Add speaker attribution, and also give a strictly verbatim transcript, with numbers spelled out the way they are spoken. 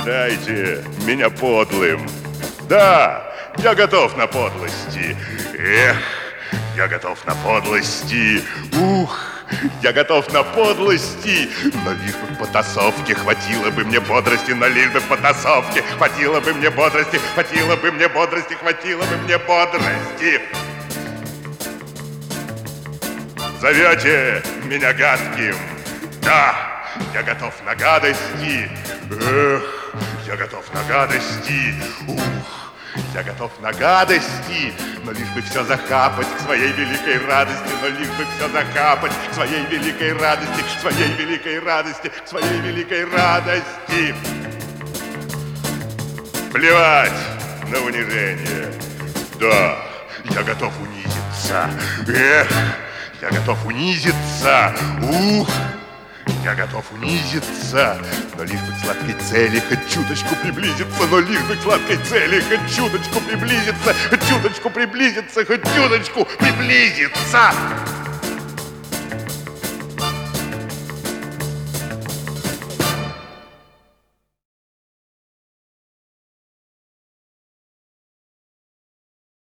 Speaker 1: считайте меня подлым. Да, я готов на подлости. Эх, я готов на подлости. Ух, я готов на подлости. Но лишь бы в потасовке хватило бы мне бодрости. Но лишь бы в потасовке хватило бы мне бодрости. Хватило бы мне бодрости, хватило бы мне бодрости. Зовете меня гадким? Да, я готов на гадости. Эх, я готов на гадости. Ух, я готов на гадости. Но лишь бы все захапать к своей великой радости. Но лишь бы все захапать к своей великой радости. К своей великой радости, к своей великой радости. Плевать на унижение. Да, я готов унизиться. Эх, я готов унизиться. Ух, я готов унизиться. Но лишь бы к сладкой цели хоть чуточку приблизиться. Но лишь бы к сладкой цели хоть чуточку приблизиться. Хоть чуточку приблизиться, хоть чуточку приблизиться.